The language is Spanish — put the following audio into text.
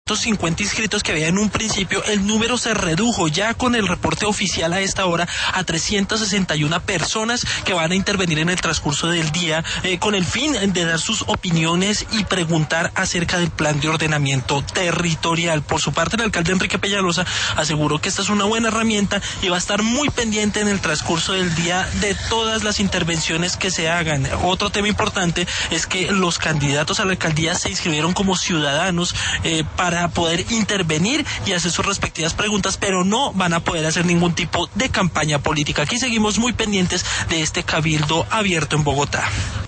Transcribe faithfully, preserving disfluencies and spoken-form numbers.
cincuenta inscritos que había en un principio, el número se redujo ya con el reporte oficial a esta hora a trescientas sesenta y una personas que van a intervenir en el transcurso del día eh, con el fin de dar sus opiniones y preguntar acerca del plan de ordenamiento territorial. Por su parte, el alcalde Enrique Peñalosa aseguró que esta es una buena herramienta y va a estar muy pendiente en el transcurso del día de todas las intervenciones que se hagan. Otro tema importante es que los candidatos a la alcaldía se inscribieron como ciudadanos eh, para poder intervenir y hacer sus respectivas preguntas, pero no van a poder hacer ningún tipo de campaña política. Aquí seguimos muy pendientes de este cabildo abierto en Bogotá.